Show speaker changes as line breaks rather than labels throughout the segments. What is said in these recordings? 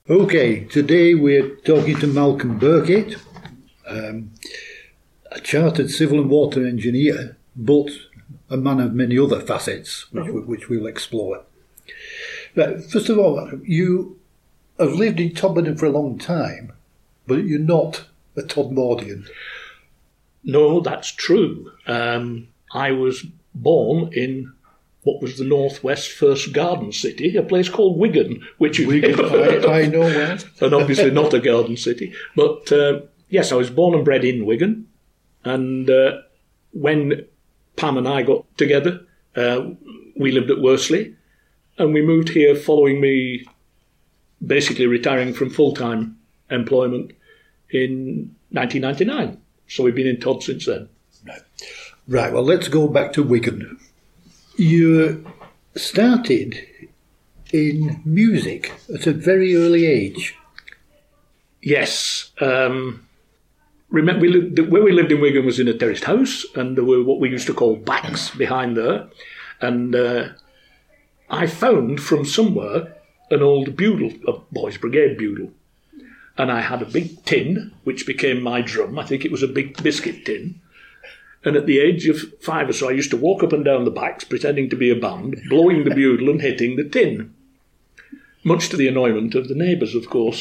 Okay, today we're talking to Malcolm Burkett, a chartered civil and water engineer, but a man of many other facets, which we'll explore. But first of all, you have lived in Todmorden for a long time, but you're not a Todmordian.
No, that's true. I was born in what was the Northwest first garden city, a place called Wigan, which
I know well.
And obviously not a garden city. But yes, I was born and bred in Wigan. And when Pam and I got together, we lived at Worsley. And we moved here following me basically retiring from full-time employment in 1999. So we've been in Todd since then.
Right, well, let's go back to Wigan. You started in music at a very early age.
Yes. Remember, where we lived in Wigan was in a terraced house, and there were what we used to call backs behind there. And I found from somewhere an old bugle, a boys' brigade bugle. And I had a big tin, which became my drum. I think it was a big biscuit tin. And at the age of 5 or so, I used to walk up and down the backs, pretending to be a band, blowing the bugle and hitting the tin. Much to the annoyment of the neighbours, of course.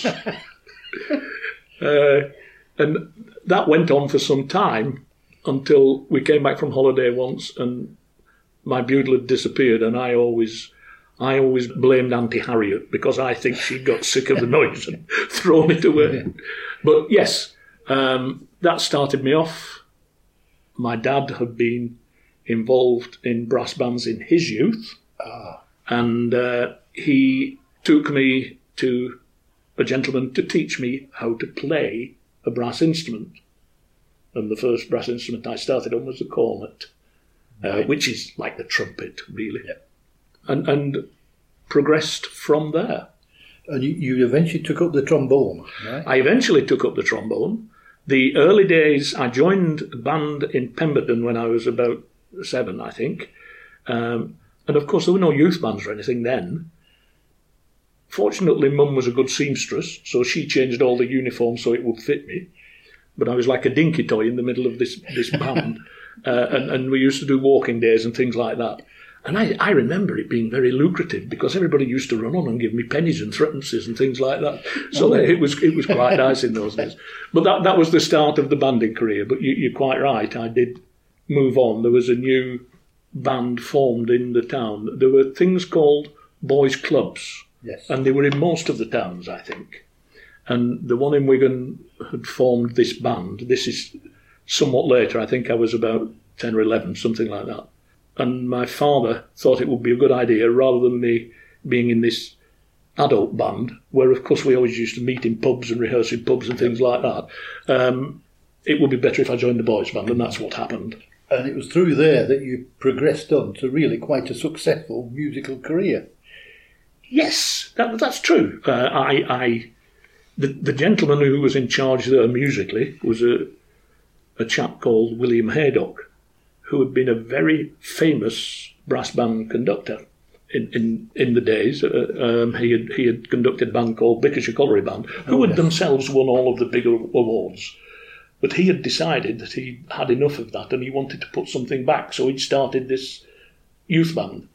And that went on for some time until we came back from holiday once and my bugle had disappeared, and I always blamed Auntie Harriet because I think she got sick of the noise and thrown it away. But yes, that started me off. My dad had been involved in brass bands in his youth, and he took me to a gentleman to teach me how to play a brass instrument. And the first brass instrument I started on was the cornet, which is like the trumpet, really. Yeah. And progressed from there.
And you eventually took up the trombone, right?
I eventually took up the trombone. The early days, I joined a band in Pemberton when I was about 7, I think. And of course, there were no youth bands or anything then. Fortunately, Mum was a good seamstress, so she changed all the uniforms so it would fit me. But I was like a dinky toy in the middle of this band. And we used to do walking days and things like that. And I remember it being very lucrative because everybody used to run on and give me pennies and threepences and things like that. So it was quite nice in those days. But that was the start of the banding career. But you're quite right, I did move on. There was a new band formed in the town. There were things called boys' clubs.
Yes.
And they were in most of the towns, I think. And the one in Wigan had formed this band. This is somewhat later. I think I was about 10 or 11, something like that. And my father thought it would be a good idea, rather than me being in this adult band, where, of course, we always used to meet in pubs and rehearse in pubs and things like that, it would be better if I joined the boys' band, and that's what happened.
And it was through there that you progressed on to really quite a successful musical career.
Yes, that's true. The gentleman who was in charge there musically was a chap called William Haydock, who had been a very famous brass band conductor in the days. He had conducted a band called Bickershaw Colliery Band, who had themselves won all of the bigger awards. But he had decided that he had enough of that and he wanted to put something back, so he'd started this youth band.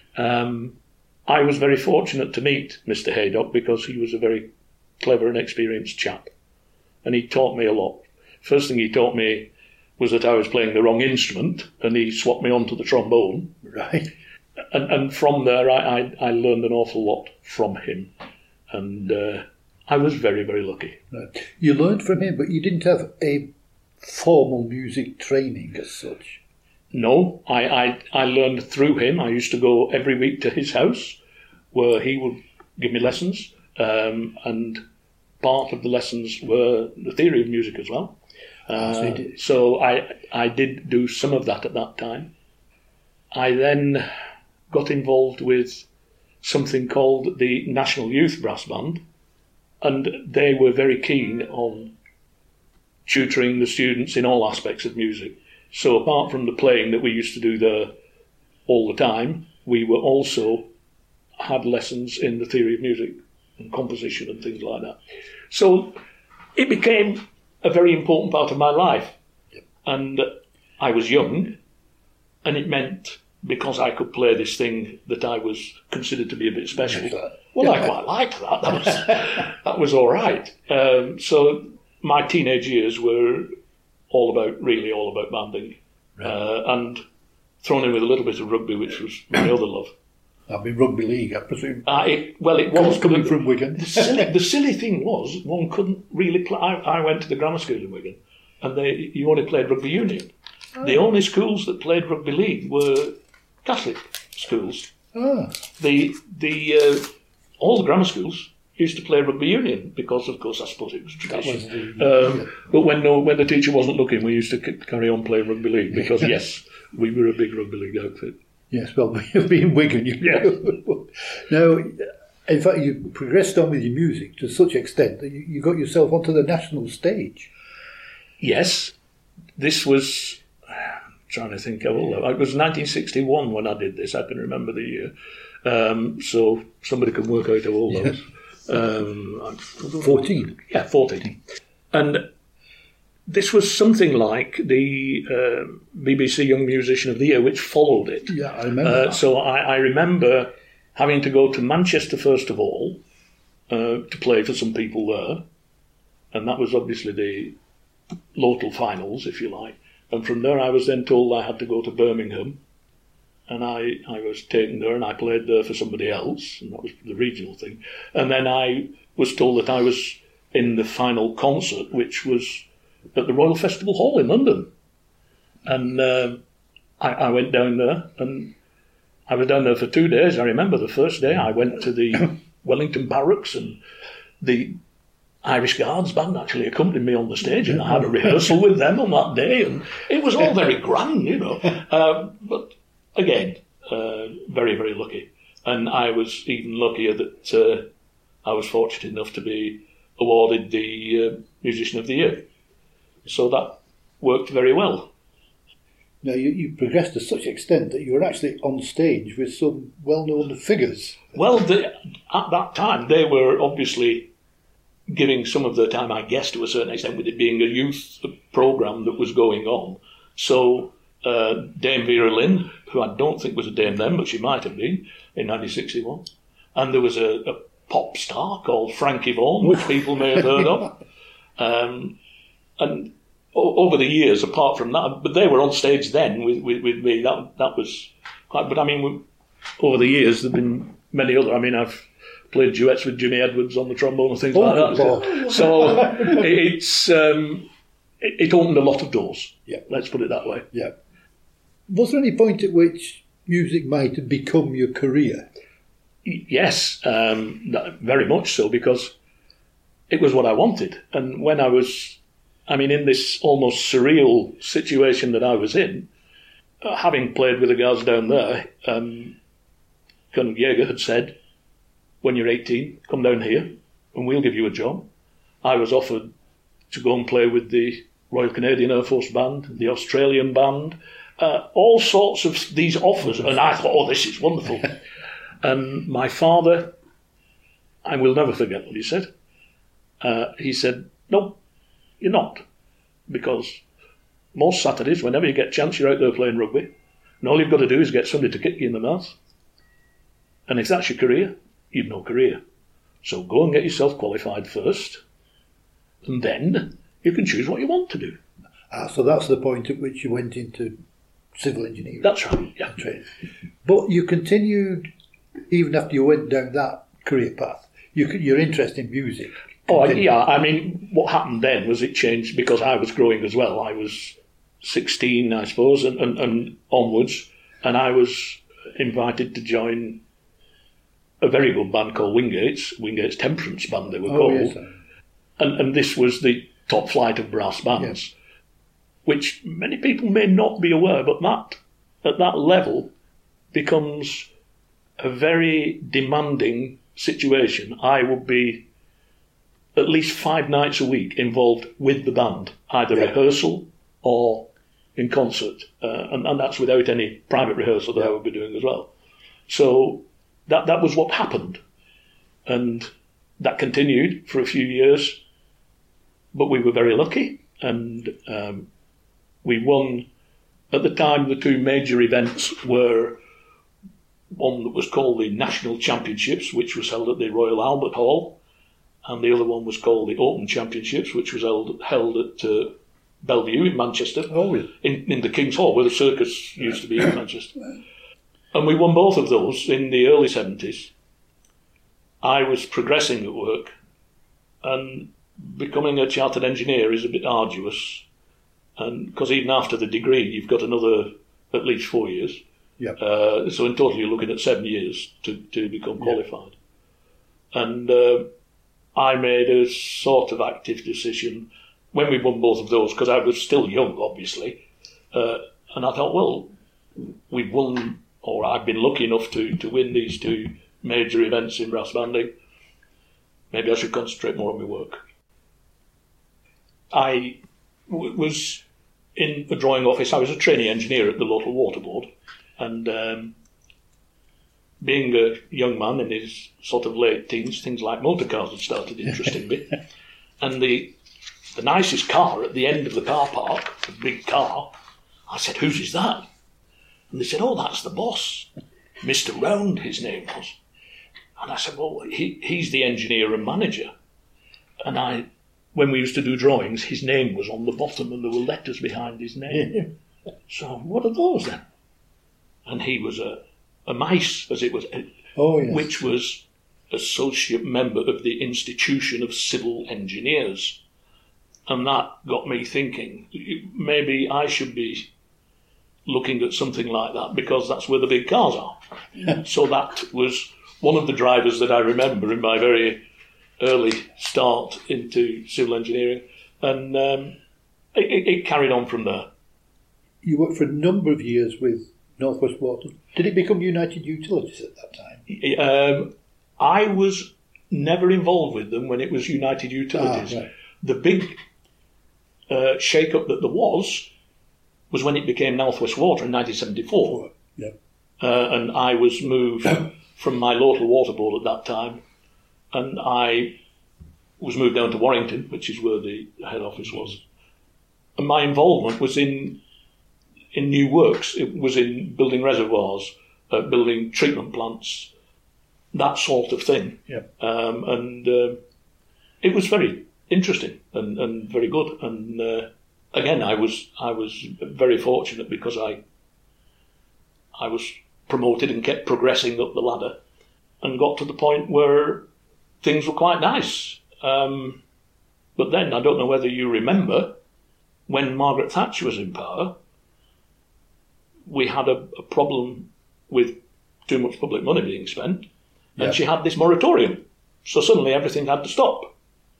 I was very fortunate to meet Mr. Haydock because he was a very clever and experienced chap, and he taught me a lot. First thing he taught me was that I was playing the wrong instrument, and he swapped me onto the trombone.
Right.
And from there, I learned an awful lot from him, and I was very, very lucky.
Right. You learned from him, but you didn't have a formal music training as such.
No, I learned through him. I used to go every week to his house, where he would give me lessons, and part of the lessons were the theory of music as well. So I did do some of that at that time. I then got involved with something called the National Youth Brass Band, and they were very keen on tutoring the students in all aspects of music. So apart from the playing that we used to do there all the time, we were also had lessons in the theory of music and composition and things like that. So it became a very important part of my life. And I was young, and it meant, because I could play this thing that I was considered to be a bit special, well, I quite liked that. That was all right. So my teenage years were all about banding. And thrown in with a little bit of rugby, which was my other love.
That'd be rugby league, I presume.
It was
coming from Wigan.
The silly thing was, one couldn't really play. I went to the grammar school in Wigan, and you only played rugby union. Oh. The only schools that played rugby league were Catholic schools.
Oh.
All the grammar schools used to play rugby union because, of course, I suppose it was tradition. But when the teacher wasn't looking, we used to carry on playing rugby league because, yes, we were a big rugby league outfit.
Yes, well, being Wigan, Now, in fact, you progressed on with your music to such extent that you got yourself onto the national stage.
Yes, this was. I'm trying to think of all that. It was 1961 when I did this. I can remember the year. So somebody can work out all those.
14.
Yeah, 14. And this was something like the BBC Young Musician of the Year, which followed it.
Yeah, I remember that.
So I remember having to go to Manchester first of all to play for some people there. And that was obviously the local finals, if you like. And from there I was then told I had to go to Birmingham. And I was taken there and I played there for somebody else. And that was the regional thing. And then I was told that I was in the final concert, which was at the Royal Festival Hall in London. And I went down there, and I was down there for 2 days. I remember the first day I went to the Wellington Barracks, and the Irish Guards band actually accompanied me on the stage, and I had a rehearsal with them on that day, and it was all very grand, but again, very, very lucky. And I was even luckier that I was fortunate enough to be awarded the Musician of the Year. So that worked very well.
Now, you progressed to such extent that you were actually on stage with some well-known figures.
Well, at that time, they were obviously giving some of their time, I guess, to a certain extent, with it being a youth programme that was going on. So Dame Vera Lynn, who I don't think was a dame then, but she might have been, in 1961. And there was a pop star called Frankie Vaughan, which people may have heard of. And over the years, apart from that, but they were on stage then with me. That was quite. But I mean, over the years, there've been many other. I mean, I've played duets with Jimmy Edwards on the trombone and things like that. So it opened a lot of doors. Yeah, let's put it that way.
Yeah. Was there any point at which music might have become your career?
Yes, very much so, because it was what I wanted. And when I was, in this almost surreal situation that I was in, having played with the guys down there, Colonel Jaeger had said, when you're 18, come down here and we'll give you a job. I was offered to go and play with the Royal Canadian Air Force Band, the Australian Band, all sorts of these offers. And I thought, oh, this is wonderful. And my father, I will never forget what he said. He said, no, you're not. Because most Saturdays, whenever you get a chance, you're out there playing rugby. And all you've got to do is get somebody to kick you in the mouth. And if that's your career, you've no career. So go and get yourself qualified first. And then you can choose what you want to do.
So that's the point at which you went into civil engineering.
That's right, yeah.
But you continued, even after you went down that career path, your interest in music.
Oh, yeah. What happened then was it changed because I was growing as well. I was 16, I suppose, and onwards. And I was invited to join a very good band called Wingate's Temperance Band, they were called. Yes, and this was the top flight of brass bands, yes, which many people may not be aware, but that, at that level, becomes a very demanding situation. I would be at least 5 nights a week involved with the band, either rehearsal or in concert, and that's without any private rehearsal that I would be doing as well. So that was what happened, and that continued for a few years, but we were very lucky, and we won. At the time, the two major events were one that was called the National Championships, which was held at the Royal Albert Hall, and the other one was called the Open Championships, which was held at Bellevue in Manchester, in the King's Hall, where the circus used to be in Manchester. And we won both of those in the early 70s. I was progressing at work, and becoming a chartered engineer is a bit arduous, and because even after the degree, you've got another at least 4 years.
Yep.
So in total, you're looking at 7 years to become qualified. And I made a sort of active decision when we won both of those, because I was still young, obviously, and I thought, well, we've won, or I've been lucky enough to win these two major events in brass banding. Maybe I should concentrate more on my work. I was in a drawing office. I was a trainee engineer at the local water board, and being a young man in his sort of late teens, things like motor cars had started interesting me. And the nicest car at the end of the car park, a big car, I said, "Whose is that?" And they said, "Oh, that's the boss. Mr. Round, his name was." And I said, "Well, he's the engineer and manager." And when we used to do drawings, his name was on the bottom and there were letters behind his name. So, what are those then? And he was a MICE, as it was, which was associate member of the Institution of Civil Engineers. And that got me thinking, maybe I should be looking at something like that, because that's where the big cars are. So that was one of the drivers that I remember in my very early start into civil engineering, and it carried on from there.
You worked for a number of years with North West Water. Did it become United Utilities at that time?
I was never involved with them when it was United Utilities.
Right.
The big shake-up that there was when it became North West Water in 1974.
Yeah.
And I was moved from my local water board at that time, and I was moved down to Warrington, which is where the head office was. And my involvement was in new works. It was in building reservoirs, building treatment plants, that sort of thing.
Yeah.
And it was very interesting and very good. And again, I was very fortunate, because I was promoted and kept progressing up the ladder, and got to the point where things were quite nice. But then, I don't know whether you remember, when Margaret Thatcher was in power, we had a problem with too much public money being spent, and she had this moratorium. So suddenly everything had to stop.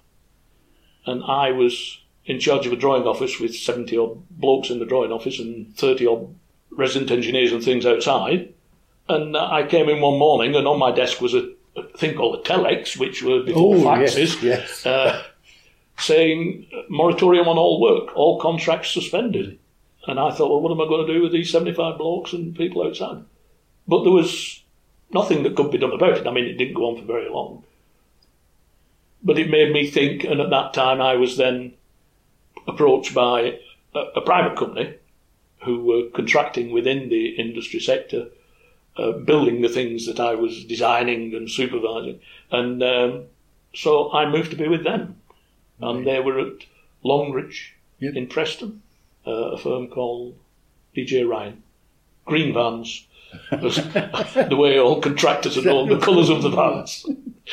And I was in charge of a drawing office with 70-odd blokes in the drawing office and 30-odd resident engineers and things outside. And I came in one morning, and on my desk was a thing called a telex, which were before faxes,
yes.
Saying moratorium on all work, all contracts suspended. And I thought, well, what am I going to do with these 75 blokes and people outside? But there was nothing that could be done about it. I mean, it didn't go on for very long. But it made me think, and at that time I was then approached by a private company who were contracting within the industry sector, building the things that I was designing and supervising. And so I moved to be with them. And they were at Longridge in Preston, a firm called DJ Ryan. Green vans, the way all contractors are known, the colours of the vans.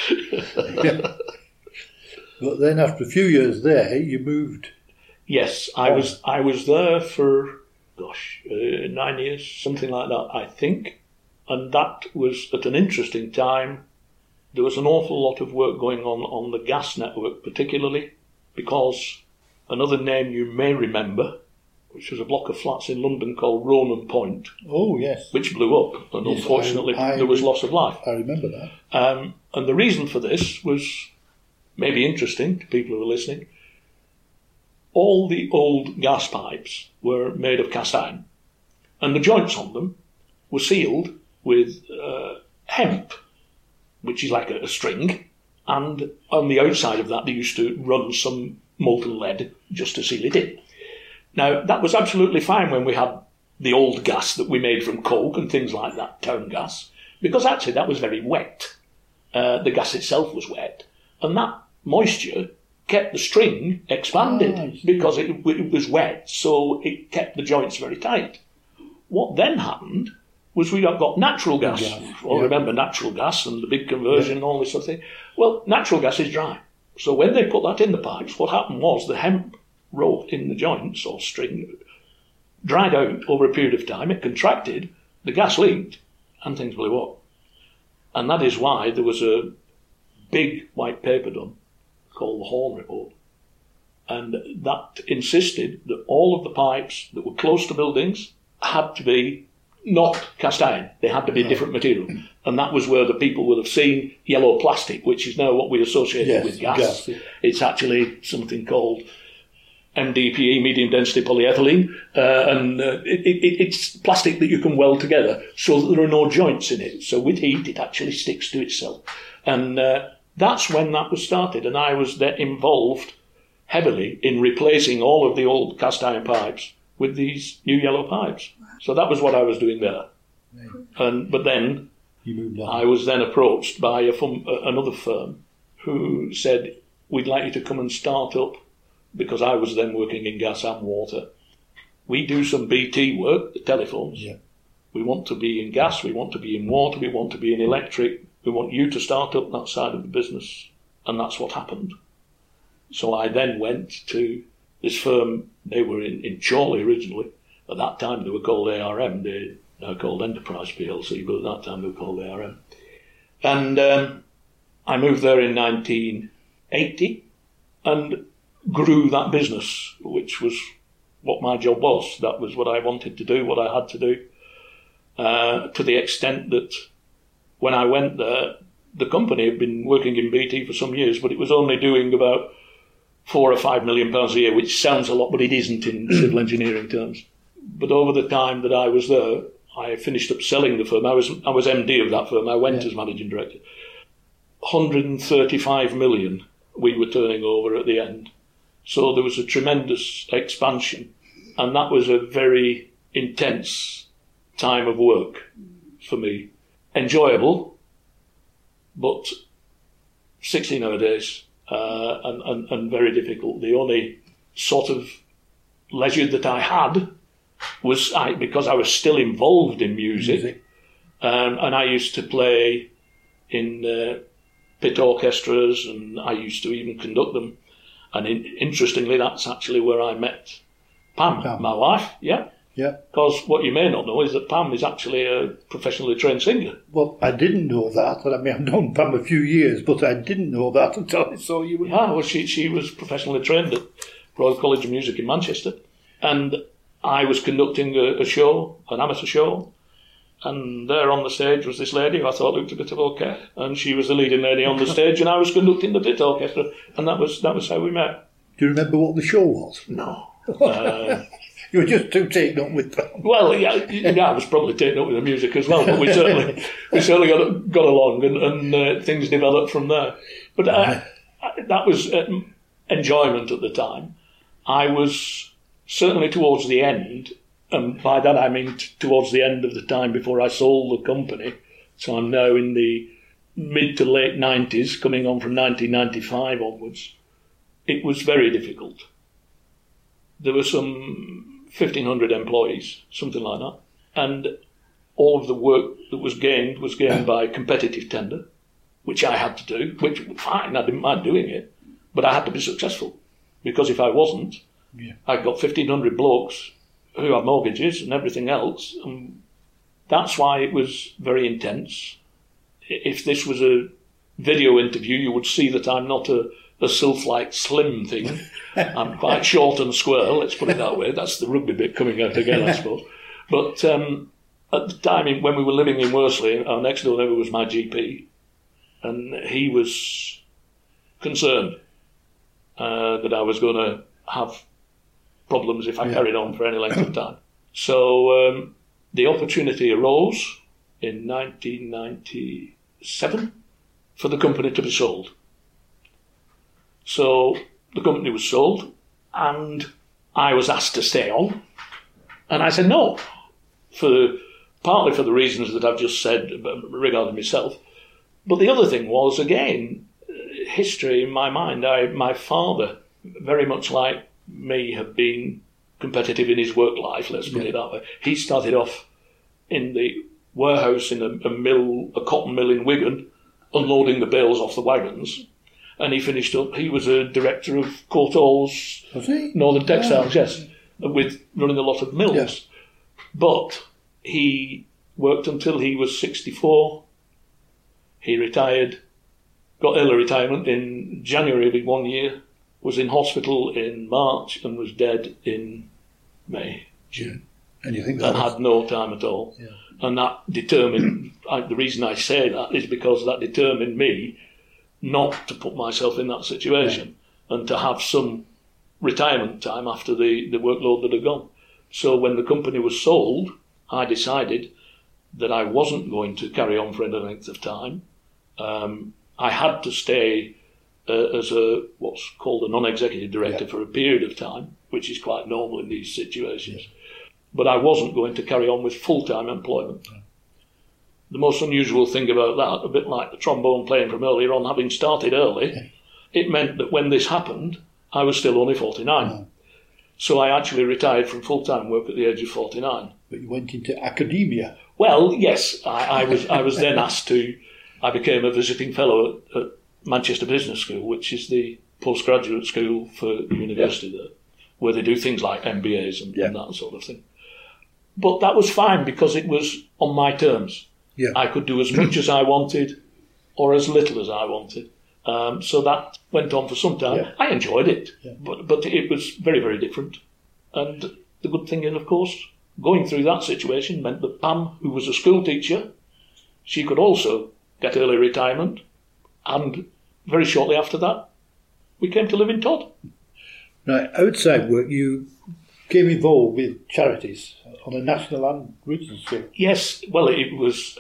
But then after a few years there, you moved.
Yes, I was there for, 9 years, something like that, I think. And that was at an interesting time. There was an awful lot of work going on the gas network, particularly because another name you may remember, which was a block of flats in London called Ronan Point.
Oh, yes.
Which blew up, and yes, unfortunately there was loss of life.
I remember that.
And the reason for this was maybe interesting to people who are listening. All the old gas pipes were made of cast iron, and the joints on them were sealed with hemp, which is like a string, And on the outside of that, they used to run some molten lead just to seal it in. Now, that was absolutely fine when we had the old gas that we made from coke and things like that, town gas, because actually that was very wet. The gas itself was wet. And that moisture kept the string expanded because it was wet, so it kept the joints very tight. What then happened was we got natural gas. Remember natural gas and the big conversion and all this sort of thing. Well, natural gas is dry. So when they put that in the pipes, what happened was the hemp rope in the joints or string dried out over a period of time, it contracted, the gas leaked, and things blew up. And that is why there was a big white paper done called the Horn Report. And that insisted that all of the pipes that were close to buildings had to be not cast iron. They had to be different material. And that was where the people would have seen yellow plastic, which is now what we associate with gas. It's actually something called MDPE, medium density polyethylene, and it's plastic that you can weld together so that there are no joints in it. So with heat, it actually sticks to itself. And that's when that was started. And I was then involved heavily in replacing all of the old cast iron pipes with these new yellow pipes. So that was what I was doing there. But then I was then approached by another firm who said, we'd like you to come and start up, because I was then working in gas and water. We do some BT work, the telephones. Yeah. We want to be in gas, we want to be in water, we want to be in electric. We want you to start up that side of the business. And that's what happened. So I then went to this firm. They were in Chorley originally. At that time they were called ARM. They're now called Enterprise PLC, but at that time they were called ARM. And I moved there in 1980 and grew that business, which was what my job was. That was what I wanted to do, what I had to do, to the extent that when I went there, the company had been working in BT for some years, but it was only doing about £4 or £5 million a year, which sounds a lot, but it isn't in civil engineering terms. But over the time that I was there, I finished up selling the firm. I was MD of that firm. I went as managing director. 135 million we were turning over at the end. So there was a tremendous expansion, and that was a very intense time of work for me. Enjoyable, but 16-hour days and very difficult. The only sort of leisure that I had was because I was still involved in music. And I used to play in pit orchestras, and I used to even conduct them. And interestingly, that's actually where I met Pam. My wife, Yeah. Because what you may not know is that Pam is actually a professionally trained singer.
Well, I didn't know that. I mean, I've known Pam a few years, but I didn't know that until I saw you.
Yeah, well, she was professionally trained at Royal College of Music in Manchester. And I was conducting a show, an amateur show. And there on the stage was this lady who I thought looked a bit of okay. And she was the leading lady on the stage, and I was conducting the pit orchestra. And that was how we met.
Do you remember what the show was?
No.
You were just too taken up with that.
Well, yeah, I was probably taken up with the music as well, but we certainly got along, and things developed from there. But that was enjoyment at the time. I was certainly towards the end, and by that I mean towards the end of the time before I sold the company. So I'm now in the mid to late 90s, coming on from 1995 onwards. It was very difficult. There were some 1,500 employees, something like that. And all of the work that was gained by competitive tender, which I had to do, which, fine, I didn't mind doing it, but I had to be successful. Because if I wasn't, I'd got 1,500 blokes who had mortgages and everything else. And that's why it was very intense. If this was a video interview, you would see that I'm not a sylph-like slim thing. I'm quite short and square, let's put it that way. That's the rugby bit coming out again, I suppose. But at the time, when we were living in Worsley, our next door neighbour was my GP, and he was concerned that I was going to have problems if I carried on for any length of time. So the opportunity arose in 1997 for the company to be sold. So the company was sold, and I was asked to stay on. And I said no, partly for the reasons that I've just said regarding myself. But the other thing was, again, history in my mind. My father, very much like me, had been competitive in his work life, let's put it that way. He started off in the warehouse in a cotton mill in Wigan, unloading the bales off the wagons. And he finished up, he was a director of Courtaulds Northern Textiles, yes, with running a lot of mills. Yes. But he worked until he was 64. He retired, got early retirement in January of 1 year, was in hospital in March and was dead in May, June.
And you think
and had no time at all.
Yeah.
And that determined, the reason I say that is because that determined me not to put myself in that situation and to have some retirement time after the workload that had gone. So when the company was sold, I decided that I wasn't going to carry on for any length of time. I had to stay as what's called a non-executive director for a period of time, which is quite normal in these situations. Yeah. But I wasn't going to carry on with full-time employment. Yeah. The most unusual thing about that, a bit like the trombone playing from earlier on, having started early, it meant that when this happened, I was still only 49. Yeah. So I actually retired from full-time work at the age of 49.
But you went into academia.
Well, yes, I was then asked to. I became a visiting fellow at Manchester Business School, which is the postgraduate school for the university there, where they do things like MBAs and that sort of thing. But that was fine because it was on my terms. Yeah. I could do as much as I wanted or as little as I wanted. So that went on for some time. Yeah. I enjoyed it, but it was very, very different. And the good thing is, of course, going through that situation meant that Pam, who was a school teacher, she could also get early retirement. And very shortly after that, we came to live in Todd.
Right, outside work, you became involved with charities on a national and regional scale.
Yes, well, it was.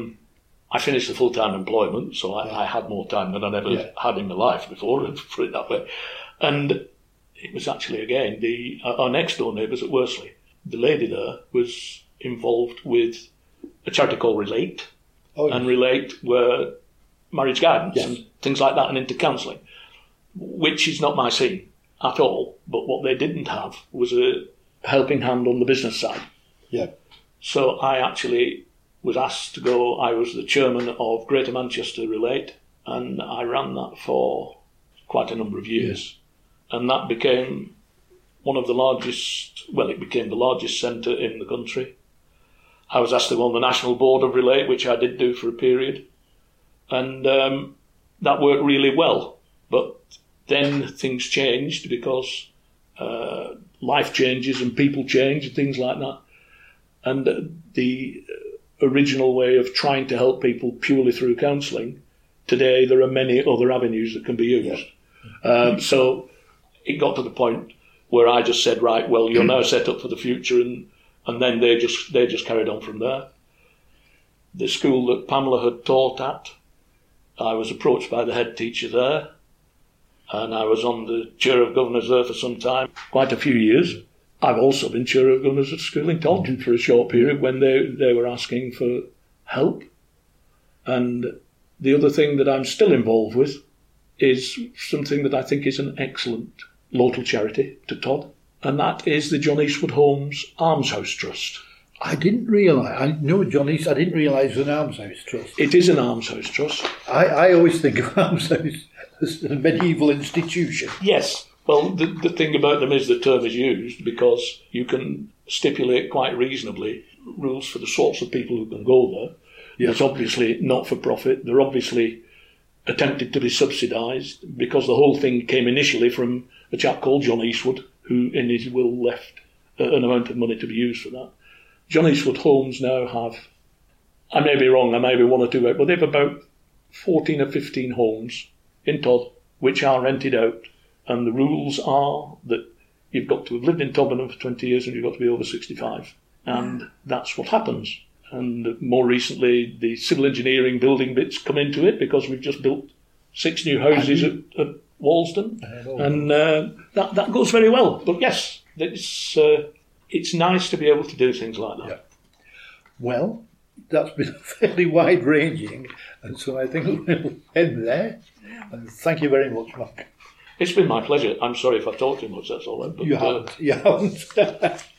I finished the full-time employment, so I had more time than I'd ever had in my life before, put it that way. And it was actually, again, our next-door neighbours at Worsley. The lady there was involved with a charity called Relate, and Relate were marriage guidance and things like that, and into counselling, which is not my scene at all. But what they didn't have was a helping hand on the business side.
Yeah.
So I actually was asked to go. I was the chairman of Greater Manchester Relate, and I ran that for quite a number of years. Yeah. And that became one of the largest, well, it became the largest centre in the country. I was asked to go on the national board of Relate, which I did do for a period. And that worked really well. But then things changed because life changes and people change and things like that. And the original way of trying to help people purely through counselling, today there are many other avenues that can be used. Yeah. So it got to the point where I just said, right, well, you're now set up for the future, and then they just carried on from there. The school that Pamela had taught at, I was approached by the head teacher there, and I was on the chair of governors there for some time, quite a few years. I've also been chair of governors at school in Taunton for a short period when they were asking for help. And the other thing that I'm still involved with is something that I think is an excellent local charity to Todd, and that is the John Eastwood Homes Almshouse Trust.
I didn't realise. I know John East. I didn't realise it was an almshouse trust.
It is an almshouse trust.
I always think of almshouse as a medieval institution.
Yes. Well, the thing about them is the term is used because you can stipulate quite reasonably rules for the sorts of people who can go there. Yes. It's obviously not for profit. They're obviously attempted to be subsidised because the whole thing came initially from a chap called John Eastwood, who in his will left an amount of money to be used for that. John Eastwood Homes now have, I may be wrong, I may be one or two out, but they have about 14 or 15 homes in Todd which are rented out, and the rules are that you've got to have lived in Toddenham for 20 years and you've got to be over 65. And that's what happens. And more recently, the civil engineering building bits come into it because we've just built 6 new houses at Walsden, and that goes very well. But yes, it's nice to be able to do things like that.
Yeah. Well, that's been fairly wide-ranging, and so I think we'll end there. And thank you very much, Mark.
It's been my pleasure. I'm sorry if I talked too much, that's all. But,
You haven't.